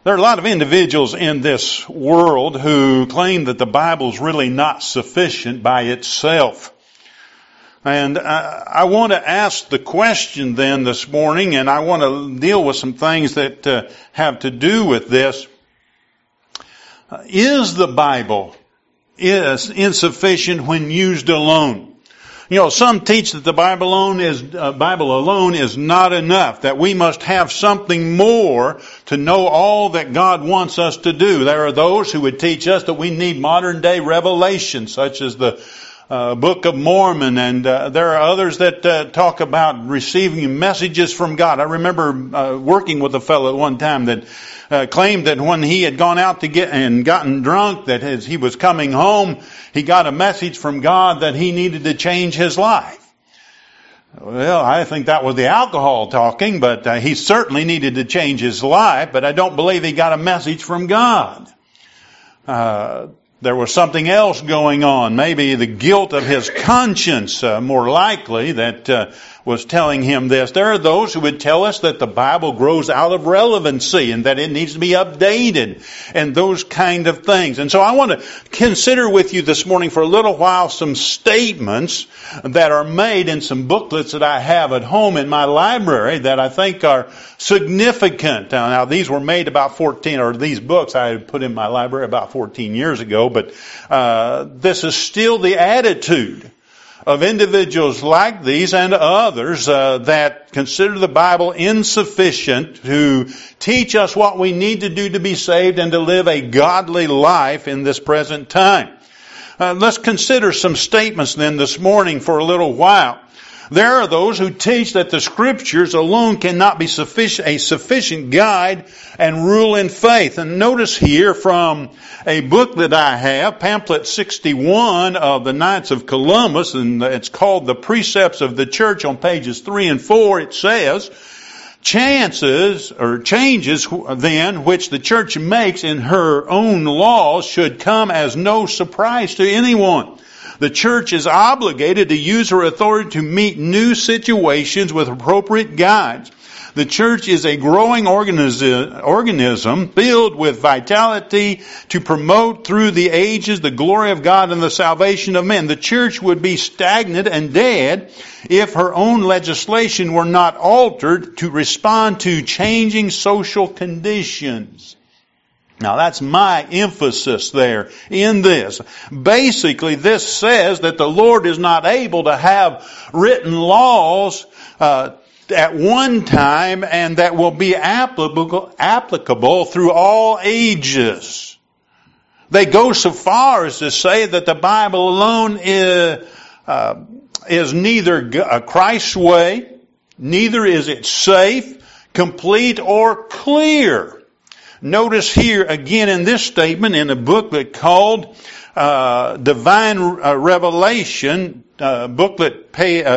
There are a lot of individuals in this world who claim that the Bible is really not sufficient by itself. And I want to ask the question then this morning, and I want to deal with some things that have to do with this. Is the Bible insufficient when used alone? You know, some teach that the Bible alone is not enough, that we must have something more to know all that God wants us to do. There are those who would teach us that we need modern day revelation, such as the Book of Mormon, and there are others that talk about receiving messages from God. I remember working with a fellow at one time that claimed that when he had gone out to get and gotten drunk, that as he was coming home, he got a message from God that he needed to change his life. Well, I think that was the alcohol talking, but he certainly needed to change his life, but I don't believe he got a message from God. There was something else going on, maybe the guilt of his conscience, more likely, that was telling him this. There are those who would tell us that the Bible grows out of relevancy and that it needs to be updated and those kind of things. And so I want to consider with you this morning for a little while some statements that are made in some booklets that I have at home in my library that I think are significant. Now these were made about these books I had put in my library about 14 years ago, but this is still the attitude of individuals like these and others that consider the Bible insufficient to teach us what we need to do to be saved and to live a godly life in this present time. Let's consider some statements then this morning for a little while. There are those who teach that the Scriptures alone cannot be a sufficient guide and rule in faith. And notice here from a book that I have, pamphlet 61 of the Knights of Columbus, and it's called The Precepts of the Church. On pages 3 and 4, it says, changes then which the Church makes in her own laws should come as no surprise to anyone. The Church is obligated to use her authority to meet new situations with appropriate guides. The Church is a growing organism filled with vitality to promote through the ages the glory of God and the salvation of men. The Church would be stagnant and dead if her own legislation were not altered to respond to changing social conditions. Now that's my emphasis there in this. Basically, this says that the Lord is not able to have written laws at one time and that will be applicable through all ages. They go so far as to say that the Bible alone is neither Christ's way, neither is it safe, complete, or clear. Notice here again in this statement in a booklet called Divine Revelation, booklet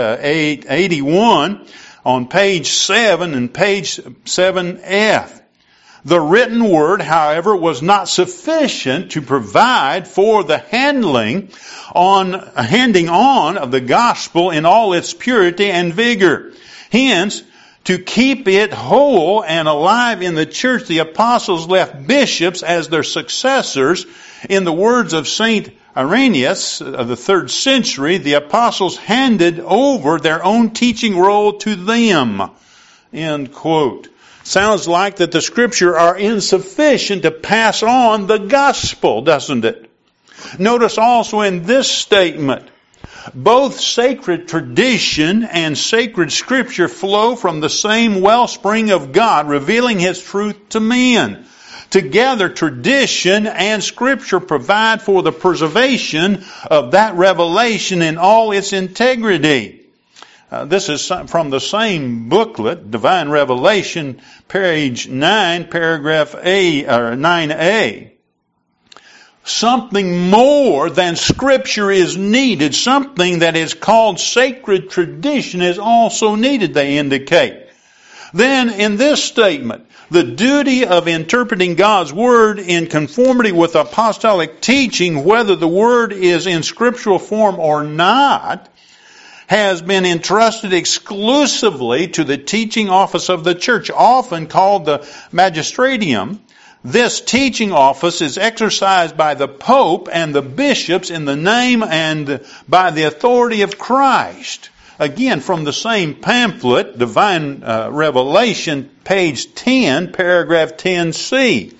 81 on page 7 and page 7F. The written word, however, was not sufficient to provide for the handing on of the gospel in all its purity and vigor. Hence, to keep it whole and alive in the church, the apostles left bishops as their successors. In the words of St. Irenaeus of the 3rd century, the apostles handed over their own teaching role to them. End quote. Sounds like that the Scripture are insufficient to pass on the gospel, doesn't it? Notice also in this statement, both sacred tradition and sacred Scripture flow from the same wellspring of God, revealing His truth to men. Together, tradition and Scripture provide for the preservation of that revelation in all its integrity. This is from the same booklet, Divine Revelation, page 9, paragraph 9a. Something more than Scripture is needed. Something that is called sacred tradition is also needed, they indicate. Then, in this statement, the duty of interpreting God's Word in conformity with apostolic teaching, whether the Word is in scriptural form or not, has been entrusted exclusively to the teaching office of the church, often called the magisterium. This teaching office is exercised by the Pope and the bishops in the name and by the authority of Christ. Again, from the same pamphlet, Divine Revelation, page 10, paragraph 10c.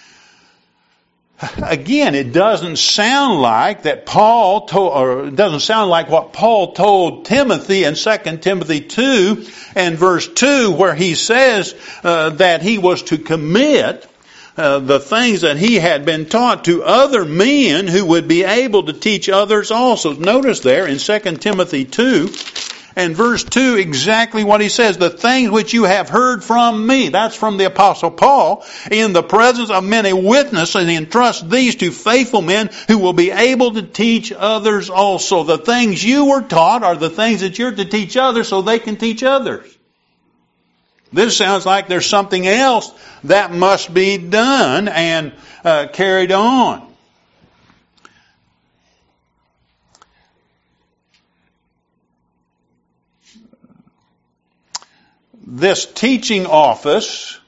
Again, it doesn't sound like that Paul told, or it doesn't sound like what Paul told Timothy in 2 Timothy 2 and verse 2, where he says that he was to commit the things that he had been taught to other men who would be able to teach others also. Notice there in 2 Timothy 2 and verse 2 exactly what he says. The things which you have heard from me, that's from the Apostle Paul, in the presence of many witnesses, and entrust these to faithful men who will be able to teach others also. The things you were taught are the things that you're to teach others so they can teach others. This sounds like there's something else that must be done and carried on. This teaching office,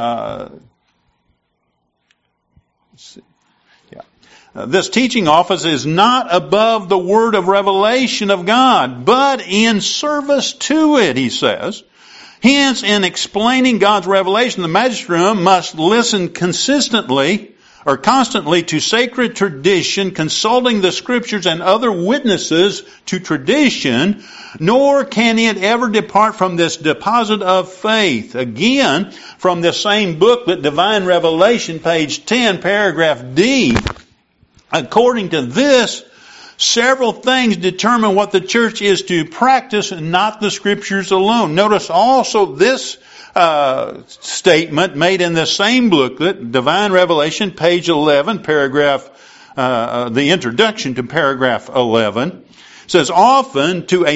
this teaching office is not above the word of revelation of God, but in service to it, he says. Hence, in explaining God's revelation, the magisterium must listen constantly to sacred tradition, consulting the scriptures and other witnesses to tradition, nor can it ever depart from this deposit of faith. Again, from this same booklet, Divine Revelation, page 10, paragraph D, according to this, several things determine what the church is to practice and not the scriptures alone. Notice also this statement made in the same booklet, Divine Revelation, page 11, paragraph, the introduction to paragraph 11, says often a too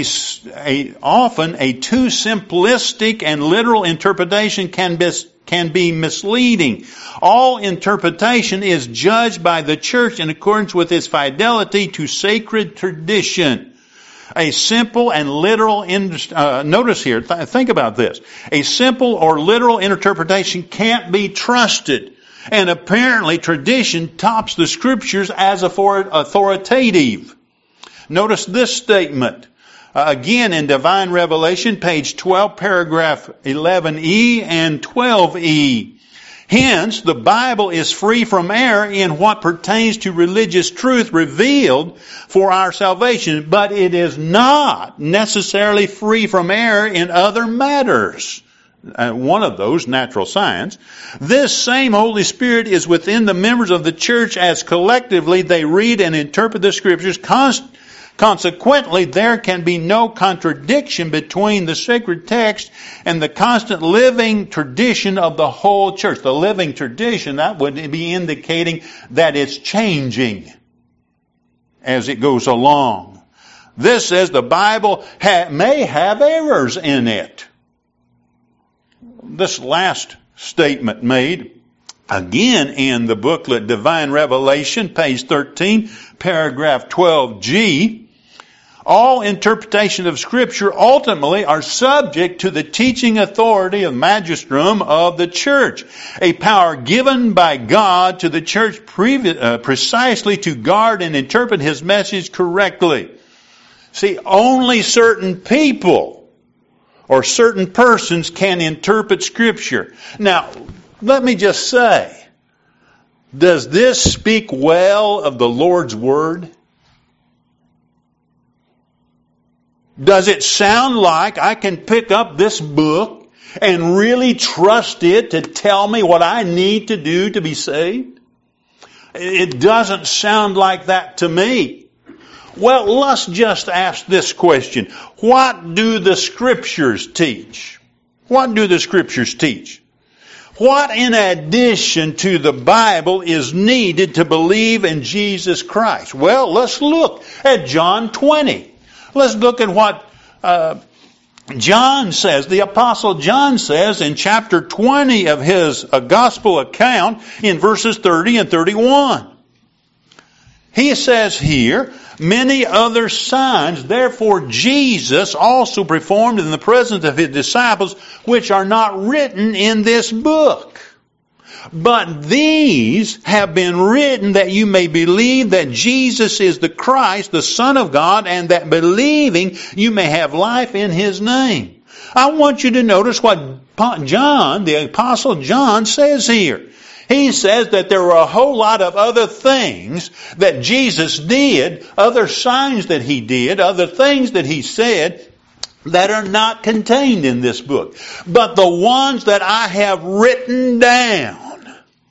simplistic and literal interpretation can be misleading. All interpretation is judged by the church in accordance with its fidelity to sacred tradition. A simple and literal, notice here, think about this. A simple or literal interpretation can't be trusted. And apparently tradition tops the scriptures as authoritative. Notice this statement. Again in Divine Revelation, page 12, paragraph 11e and 12e. Hence, the Bible is free from error in what pertains to religious truth revealed for our salvation, but it is not necessarily free from error in other matters. One of those, natural science. This same Holy Spirit is within the members of the church as collectively they read and interpret the scriptures. Consequently, there can be no contradiction between the sacred text and the constant living tradition of the whole church. The living tradition, that would be indicating that it's changing as it goes along. This says the Bible may have errors in it. This last statement made, again in the booklet Divine Revelation, page 13, paragraph 12g, all interpretation of Scripture ultimately are subject to the teaching authority of magisterium of the church, a power given by God to the church precisely to guard and interpret His message correctly. See, only certain people or certain persons can interpret Scripture. Now, let me just say, does this speak well of the Lord's Word? Does it sound like I can pick up this book and really trust it to tell me what I need to do to be saved? It doesn't sound like that to me. Well, let's just ask this question. What do the Scriptures teach? What do the Scriptures teach? What in addition to the Bible is needed to believe in Jesus Christ? Well, let's look at John 20. Let's look at what John says, the Apostle John says in chapter 20 of his gospel account in verses 30 and 31. He says here, many other signs, therefore Jesus also performed in the presence of His disciples, which are not written in this book. But these have been written that you may believe that Jesus is the Christ, the Son of God, and that believing you may have life in His name. I want you to notice what John, the Apostle John, says here. He says that there were a whole lot of other things that Jesus did, other signs that He did, other things that He said that are not contained in this book. But the ones that I have written down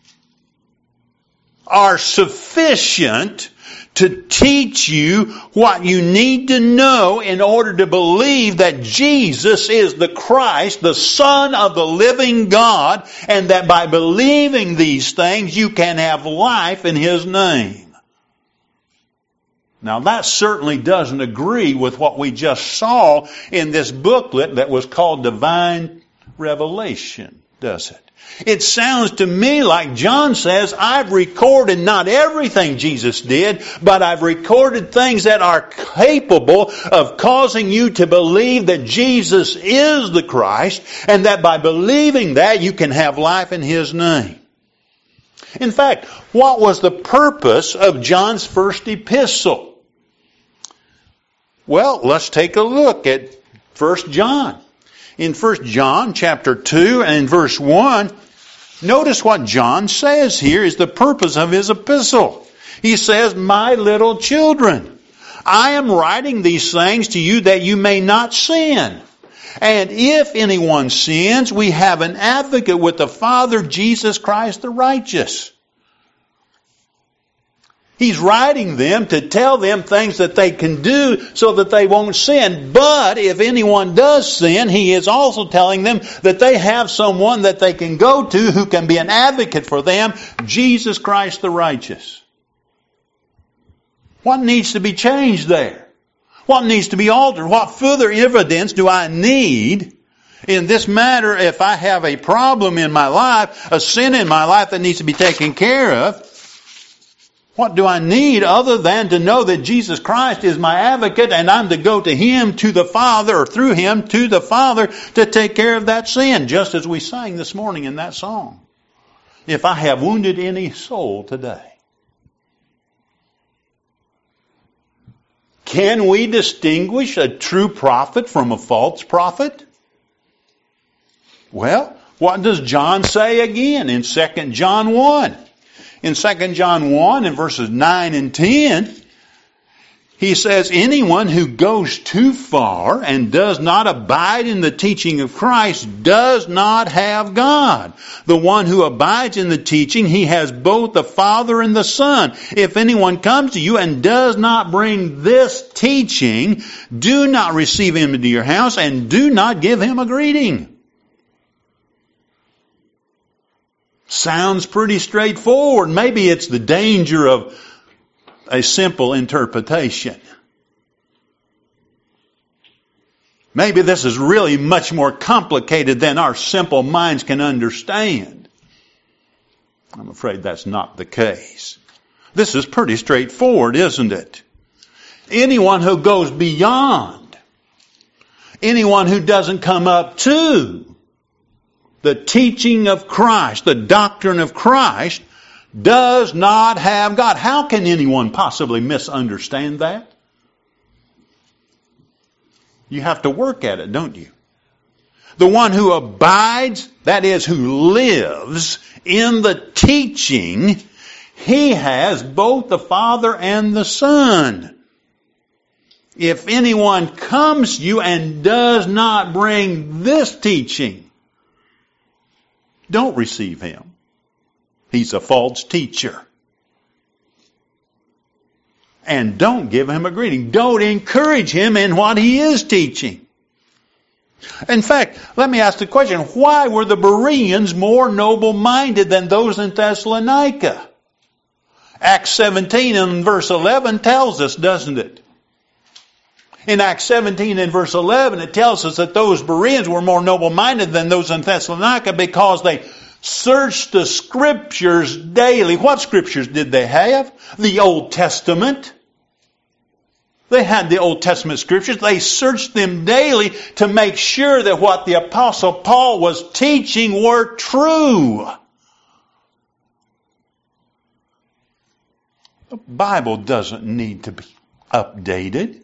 are sufficient to teach you what you need to know in order to believe that Jesus is the Christ, the Son of the living God, and that by believing these things you can have life in His name. Now that certainly doesn't agree with what we just saw in this booklet that was called Divine Revelation, does it? It sounds to me like John says, I've recorded not everything Jesus did, but I've recorded things that are capable of causing you to believe that Jesus is the Christ, and that by believing that you can have life in His name. In fact, what was the purpose of John's first epistle? Well, let's take a look at 1 John. In 1 John chapter 2 and verse 1, notice what John says here is the purpose of his epistle. He says, my little children, I am writing these things to you that you may not sin. And if anyone sins, we have an advocate with the Father, Jesus Christ the righteous. He's writing them to tell them things that they can do so that they won't sin. But if anyone does sin, he is also telling them that they have someone that they can go to who can be an advocate for them, Jesus Christ the righteous. What needs to be changed there? What needs to be altered? What further evidence do I need in this matter if I have a problem in my life, a sin in my life that needs to be taken care of? What do I need other than to know that Jesus Christ is my advocate and I'm to go to Him, to the Father, or through Him to the Father to take care of that sin, just as we sang this morning in that song. If I have wounded any soul today. Can we distinguish a true prophet from a false prophet? Well, what does John say again in 2 John 1? In 2 John 1 in verses 9 and 10, he says, anyone who goes too far and does not abide in the teaching of Christ does not have God. The one who abides in the teaching, he has both the Father and the Son. If anyone comes to you and does not bring this teaching, do not receive him into your house and do not give him a greeting. Sounds pretty straightforward. Maybe it's the danger of a simple interpretation. Maybe this is really much more complicated than our simple minds can understand. I'm afraid that's not the case. This is pretty straightforward, isn't it? Anyone who goes beyond, anyone who doesn't come up to the teaching of Christ, the doctrine of Christ, does not have God. How can anyone possibly misunderstand that? You have to work at it, don't you? The one who abides, that is, who lives in the teaching, he has both the Father and the Son. If anyone comes to you and does not bring this teaching, don't receive him. He's a false teacher. And don't give him a greeting. Don't encourage him in what he is teaching. In fact, let me ask the question, why were the Bereans more noble-minded than those in Thessalonica? Acts 17 and verse 11 tells us, doesn't it? In Acts 17 and verse 11, it tells us that those Bereans were more noble-minded than those in Thessalonica because they searched the Scriptures daily. What Scriptures did they have? The Old Testament. They had the Old Testament Scriptures. They searched them daily to make sure that what the Apostle Paul was teaching were true. The Bible doesn't need to be updated.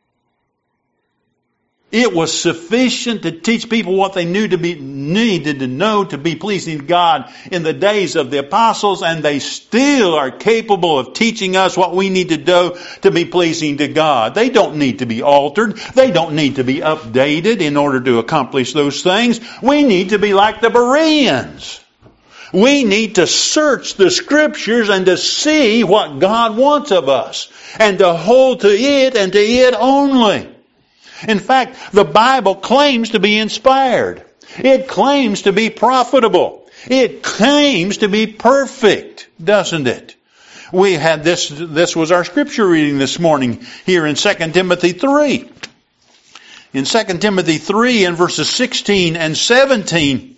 It was sufficient to teach people what they needed to know to be pleasing to God in the days of the apostles, and they still are capable of teaching us what we need to do to be pleasing to God. They don't need to be altered. They don't need to be updated in order to accomplish those things. We need to be like the Bereans. We need to search the Scriptures and to see what God wants of us, and to hold to it and to it only. In fact, the Bible claims to be inspired. It claims to be profitable. It claims to be perfect, doesn't it? We had this was our scripture reading this morning here in 2 Timothy 3. In 2 Timothy 3 and verses 16 and 17,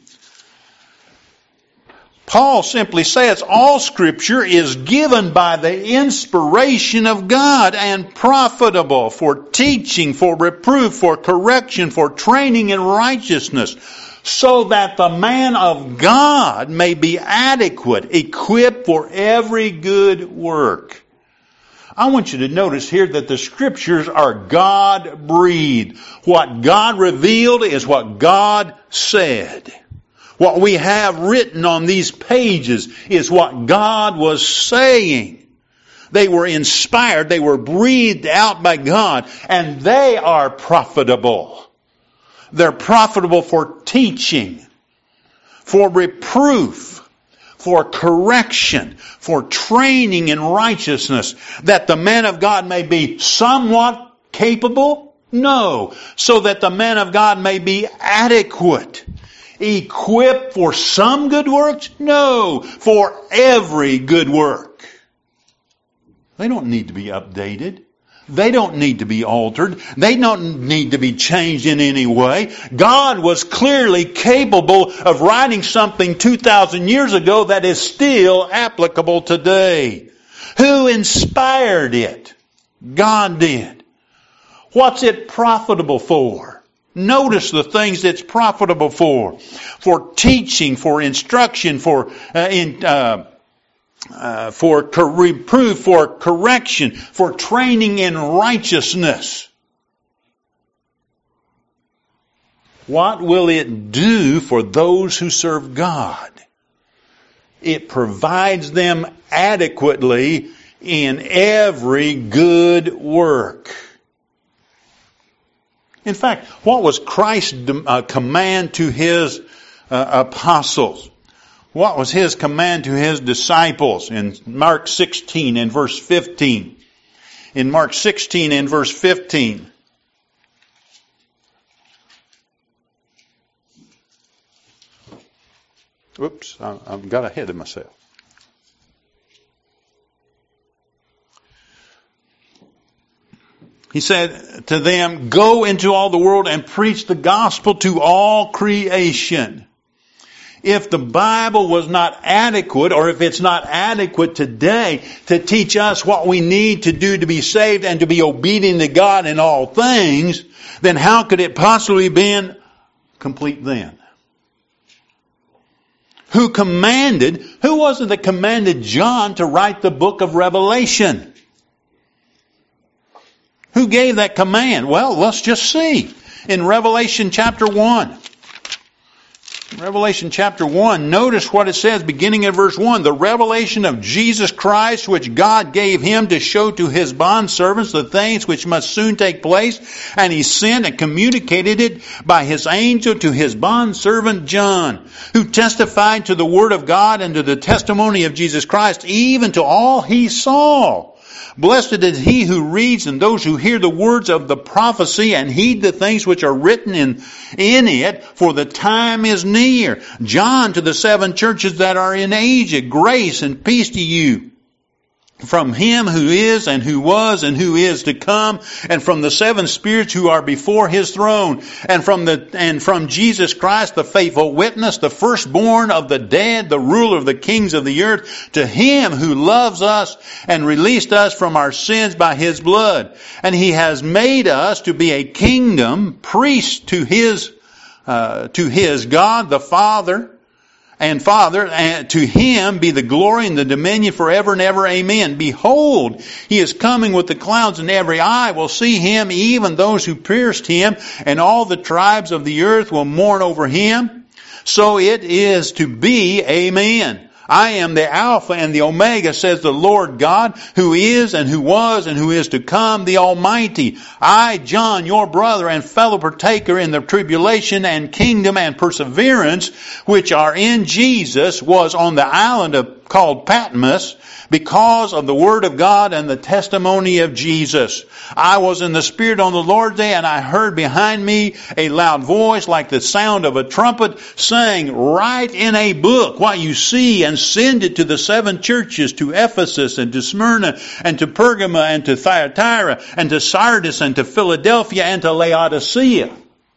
Paul simply says, all Scripture is given by the inspiration of God and profitable for teaching, for reproof, for correction, for training in righteousness, so that the man of God may be adequate, equipped for every good work. I want you to notice here that the Scriptures are God-breathed. What God revealed is what God said. What we have written on these pages is what God was saying. They were inspired, they were breathed out by God, and they are profitable. They're profitable for teaching, for reproof, for correction, for training in righteousness, that the man of God may be somewhat capable? No. So that the man of God may be adequate. Equipped for some good works? No, for every good work. They don't need to be updated. They don't need to be altered. They don't need to be changed in any way. God was clearly capable of writing something 2,000 years ago that is still applicable today. Who inspired it? God did. What's it profitable for? Notice the things it's profitable for teaching, for instruction, for reproof, for correction, for training in righteousness. What will it do for those who serve God? It provides them adequately in every good work. In fact, what was Christ's command to His apostles? What was His command to His disciples in Mark 16 and verse 15? In Mark 16 and verse 15. Oops, I've got ahead of myself. He said to them, go into all the world and preach the gospel to all creation. If the Bible was not adequate, or if it's not adequate today to teach us what we need to do to be saved and to be obedient to God in all things, then how could it possibly have been complete then? Who was it that commanded John to write the book of Revelation? Who gave that command? Well, let's just see. In Revelation chapter 1. Revelation chapter 1, notice what it says beginning in verse 1. The revelation of Jesus Christ, which God gave Him to show to His bondservants the things which must soon take place. And He sent and communicated it by His angel to His bondservant John, who testified to the word of God and to the testimony of Jesus Christ, even to all he saw. Blessed is he who reads and those who hear the words of the prophecy and heed the things which are written in it, for the time is near. John to the 7 churches that are in Asia, grace and peace to you. From Him who is and who was and who is to come, and from the 7 spirits who are before His throne, and from Jesus Christ, the faithful witness, the firstborn of the dead, the ruler of the kings of the earth, to Him who loves us and released us from our sins by His blood. And He has made us to be a kingdom, priests to His God the Father. and Father, and to Him be the glory and the dominion forever and ever. Amen. Behold, He is coming with the clouds, and every eye will see Him, even those who pierced Him, and all the tribes of the earth will mourn over Him. So it is to be. Amen. I am the Alpha and the Omega, says the Lord God, who is and who was and who is to come, the Almighty. I, John, your brother and fellow partaker in the tribulation and kingdom and perseverance, which are in Jesus, was on the island called Patmos, because of the word of God and the testimony of Jesus. I was in the Spirit on the Lord's day, and I heard behind me a loud voice like the sound of a trumpet, saying, write in a book what you see, and send it to the 7 churches, to Ephesus and to Smyrna and to Pergama and to Thyatira and to Sardis and to Philadelphia and to Laodicea.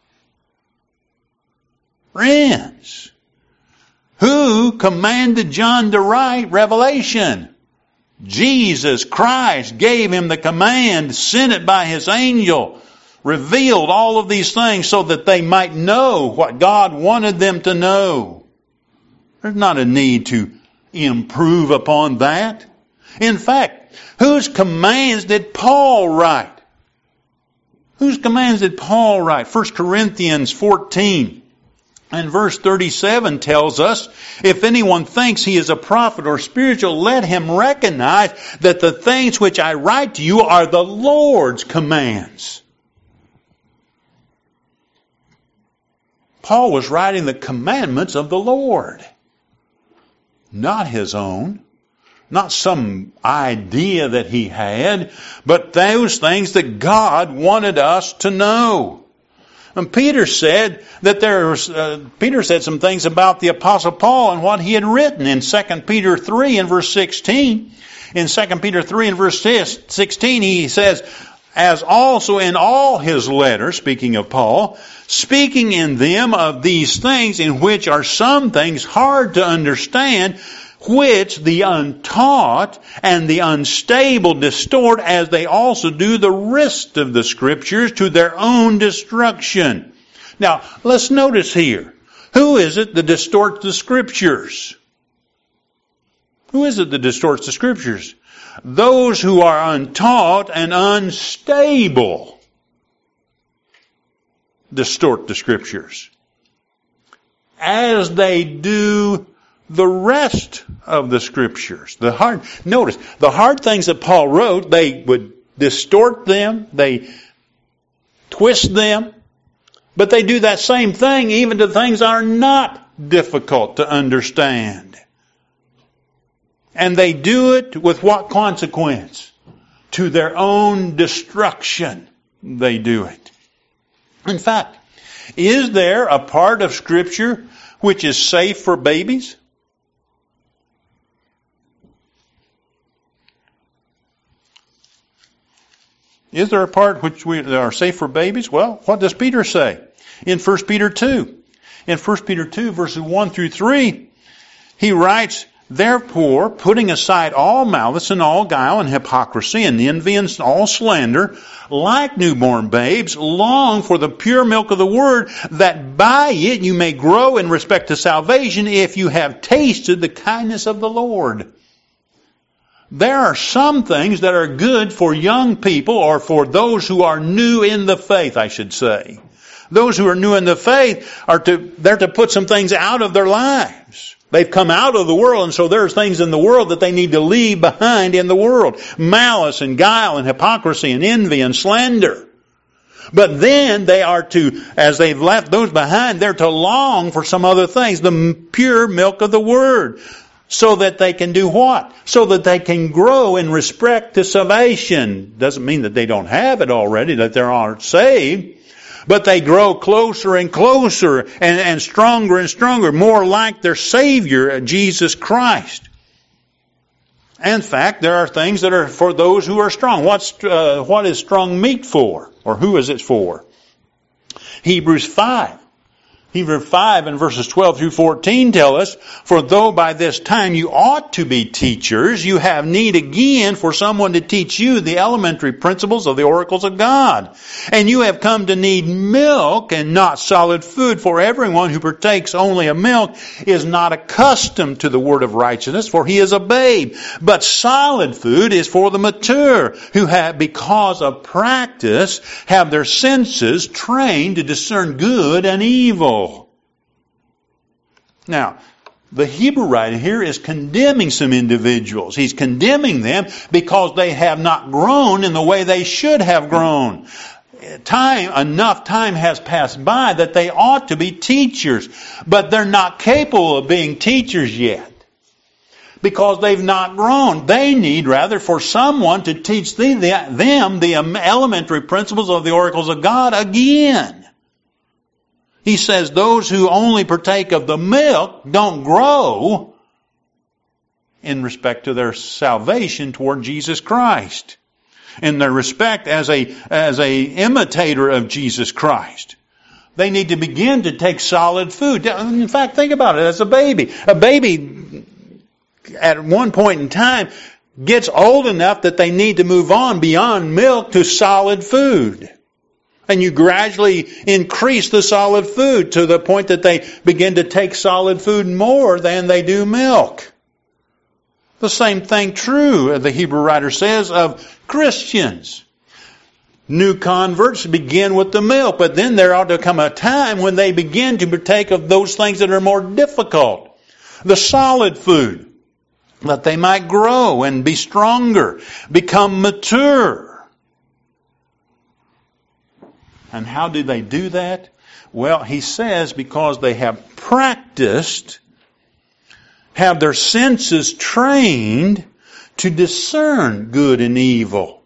Friends, who commanded John to write Revelation? Jesus Christ gave him the command, sent it by His angel, revealed all of these things so that they might know what God wanted them to know. There's not a need to improve upon that. In fact, whose commands did Paul write? Whose commands did Paul write? 1 Corinthians 14 and verse 37 tells us, if anyone thinks he is a prophet or spiritual, let him recognize that the things which I write to you are the Lord's commands. Paul was writing the commandments of the Lord, not his own, not some idea that he had, but those things that God wanted us to know. And Peter said some things about the Apostle Paul and what he had written in 2 Peter 3 and verse 16. In 2 Peter 3 and verse 16 he says, as also in all his letters, speaking of Paul, speaking in them of these things, in which are some things hard to understand, which the untaught and the unstable distort, as they also do the rest of the Scriptures, to their own destruction. Now, let's notice here. Who is it that distorts the Scriptures? Who is it that distorts the Scriptures? Those who are untaught and unstable distort the Scriptures, as they do the rest of the Scriptures. Notice, the hard things that Paul wrote, they would distort them, they twist them, but they do that same thing even to things that are not difficult to understand. And they do it with what consequence? To their own destruction, they do it. In fact, is there a part of Scripture which is safe for babies? Is there a part which are safe for babies? Well, what does Peter say? In 1 Peter 2. In 1 Peter 2, verses 1 through 3, he writes, therefore, putting aside all malice and all guile and hypocrisy and envy and all slander, like newborn babes, long for the pure milk of the word, that by it you may grow in respect to salvation, if you have tasted the kindness of the Lord. There are some things that are good for young people, or for those who are new in the faith, I should say. Those who are new in the faith they're to put some things out of their lives. They've come out of the world, and so there's things in the world that they need to leave behind in the world. Malice and guile and hypocrisy and envy and slander. But then they are to, as they've left those behind, they're to long for some other things, the pure milk of the Word. So that they can do what? So that they can grow in respect to salvation. Doesn't mean that they don't have it already, that they aren't saved. But they grow closer and closer and stronger, more like their Savior, Jesus Christ. In fact, there are things that are for those who are strong. What is strong meat for? Or who is it for? Hebrews 5. Hebrews 5 and verses 12 through 14 tell us, for though by this time you ought to be teachers, you have need again for someone to teach you the elementary principles of the oracles of God. And you have come to need milk and not solid food, for everyone who partakes only of milk is not accustomed to the word of righteousness, for he is a babe. But solid food is for the mature, who have, because of practice, have their senses trained to discern good and evil. Now, the Hebrew writer here is condemning some individuals. He's condemning them because they have not grown in the way they should have grown. Enough time has passed by that they ought to be teachers, but they're not capable of being teachers yet because they've not grown. They need rather for someone to teach them the elementary principles of the oracles of God again. He says those who only partake of the milk don't grow in respect to their salvation toward Jesus Christ, in their respect as a imitator of Jesus Christ. They need to begin to take solid food. In fact, think about it as a baby. A baby at one point in time gets old enough that they need to move on beyond milk to solid food. And you gradually increase the solid food to the point that they begin to take solid food more than they do milk. The same thing true, the Hebrew writer says, of Christians. New converts begin with the milk, but then there ought to come a time when they begin to partake of those things that are more difficult. The solid food, that they might grow and be stronger, become mature. And how do they do that? Well, he says because they have practiced, have their senses trained to discern good and evil.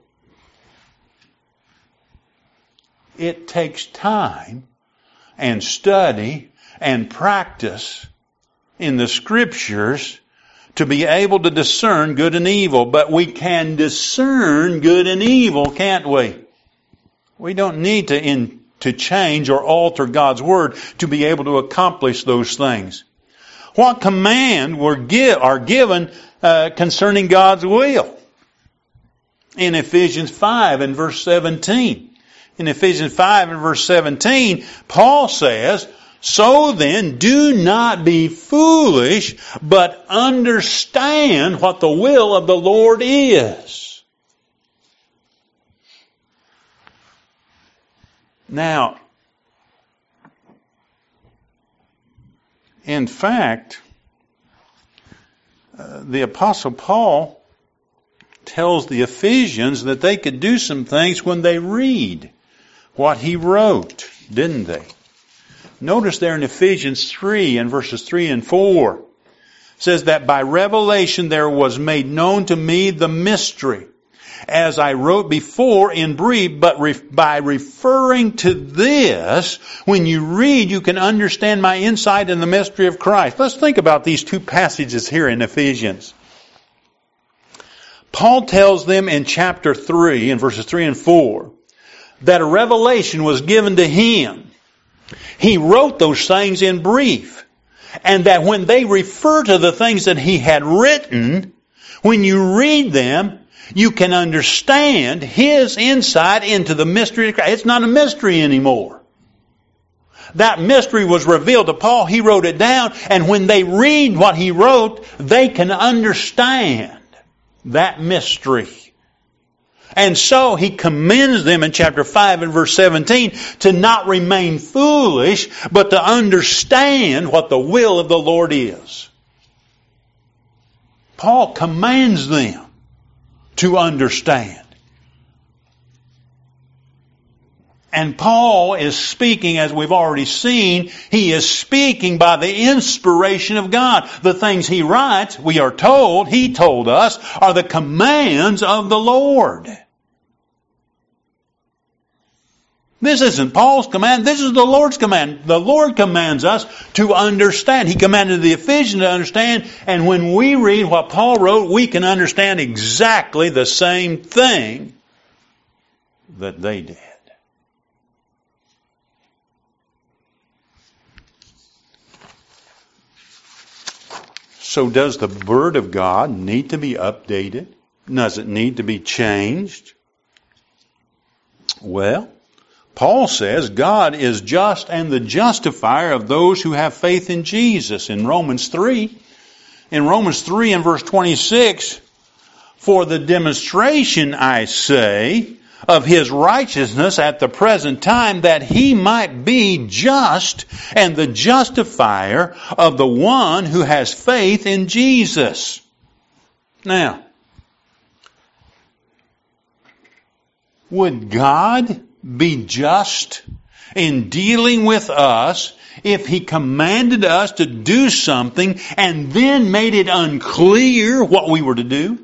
It takes time and study and practice in the Scriptures to be able to discern good and evil. But we can discern good and evil, can't we? We don't need to change or alter God's Word to be able to accomplish those things. What command are given concerning God's will? In Ephesians 5 and verse 17. In Ephesians 5 and verse 17, Paul says, so then, do not be foolish, but understand what the will of the Lord is. Now, in fact, the Apostle Paul tells the Ephesians that they could do some things when they read what he wrote, didn't they? Notice there in Ephesians 3 and verses 3 and 4, it says that by revelation there was made known to me the mystery, as I wrote before in brief, but by referring to this, when you read, you can understand my insight in the mystery of Christ. Let's think about these two passages here in Ephesians. Paul tells them in chapter 3, in verses 3 and 4, that a revelation was given to him. He wrote those things in brief. And that when they refer to the things that he had written, when you read them, you can understand his insight into the mystery of Christ. It's not a mystery anymore. That mystery was revealed to Paul. He wrote it down. And when they read what he wrote, they can understand that mystery. And so he commends them in chapter 5 and verse 17 to not remain foolish, but to understand what the will of the Lord is. Paul commands them to understand. And Paul is speaking, as we've already seen, he is speaking by the inspiration of God. The things he writes, we are told, he told us, are the commands of the Lord. This isn't Paul's command, this is the Lord's command. The Lord commands us to understand. He commanded the Ephesians to understand, and when we read what Paul wrote, we can understand exactly the same thing that they did. So does the Word of God need to be updated? Does it need to be changed? Well, Paul says God is just and the justifier of those who have faith in Jesus in Romans 3. In Romans 3 and verse 26, for the demonstration, I say, of his righteousness at the present time, that he might be just and the justifier of the one who has faith in Jesus. Now, would God be just in dealing with us if He commanded us to do something and then made it unclear what we were to do?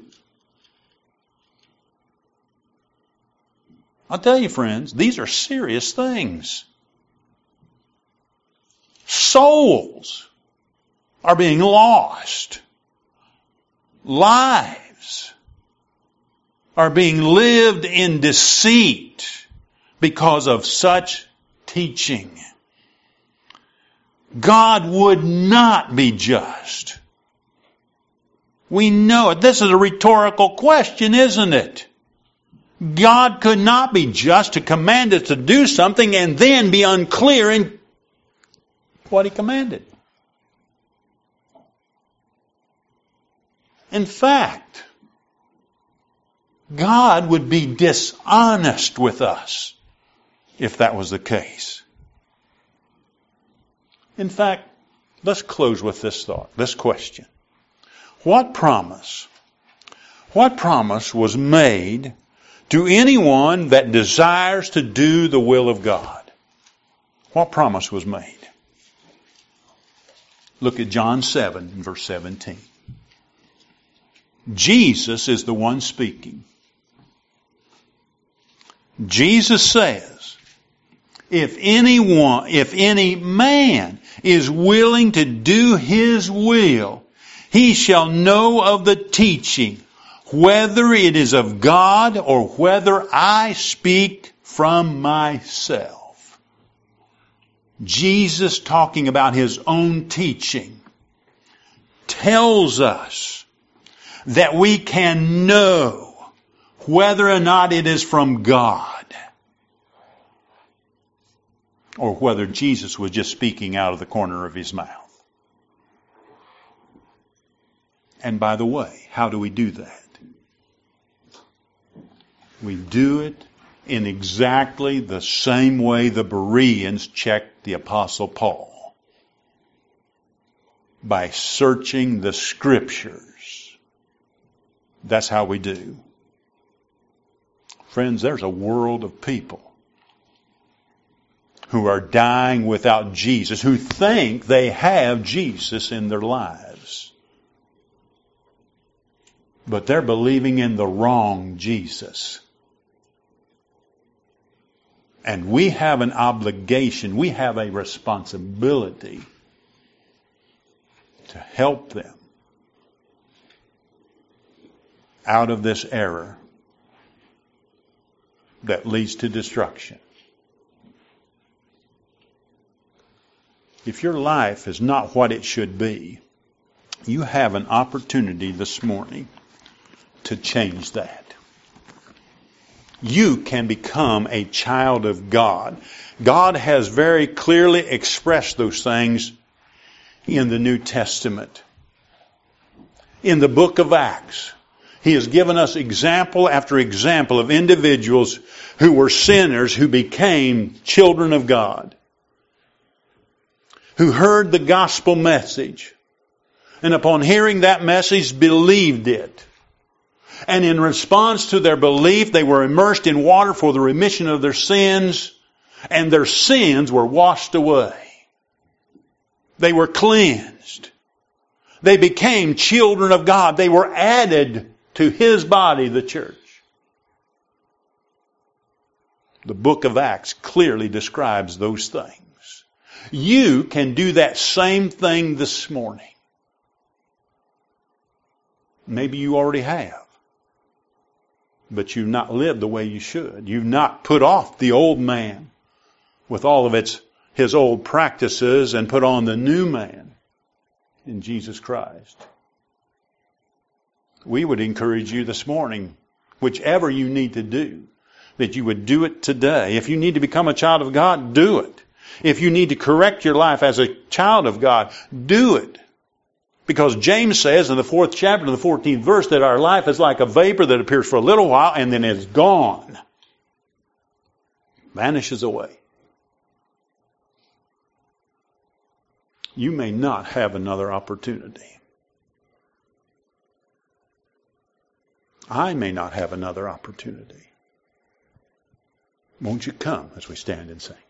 I'll tell you, friends, these are serious things. Souls are being lost. Lives are being lived in deceit because of such teaching. God would not be just. We know it. This is a rhetorical question, isn't it? God could not be just to command us to do something and then be unclear in what He commanded. In fact, God would be dishonest with us if that was the case. In fact, let's close with this thought, this question. What promise was made to anyone that desires to do the will of God? What promise was made? Look at John 7 and verse 17. Jesus is the one speaking. Jesus says, if any man is willing to do His will, he shall know of the teaching, whether it is of God or whether I speak from myself. Jesus, talking about His own teaching, tells us that we can know whether or not it is from God or whether Jesus was just speaking out of the corner of His mouth. And by the way, how do we do that? We do it in exactly the same way the Bereans checked the Apostle Paul. By searching the Scriptures. That's how we do. Friends, there's a world of people who are dying without Jesus, who think they have Jesus in their lives. But they're believing in the wrong Jesus. And we have an obligation, we have a responsibility to help them out of this error that leads to destruction. If your life is not what it should be, you have an opportunity this morning to change that. You can become a child of God. God has very clearly expressed those things in the New Testament. In the book of Acts, He has given us example after example of individuals who were sinners who became children of God, who heard the gospel message, and upon hearing that message believed it. And in response to their belief, they were immersed in water for the remission of their sins, and their sins were washed away. They were cleansed. They became children of God. They were added to His body, the church. The book of Acts clearly describes those things. You can do that same thing this morning. Maybe you already have. But you've not lived the way you should. You've not put off the old man with all of his old practices and put on the new man in Jesus Christ. we would encourage you this morning, whichever you need to do, that you would do it today. If you need to become a child of God, do it. If you need to correct your life as a child of God, do it. Because James says in the 4th chapter, the 14th verse, that our life is like a vapor that appears for a little while and then is gone. Vanishes away. You may not have another opportunity. I may not have another opportunity. Won't you come as we stand and sing?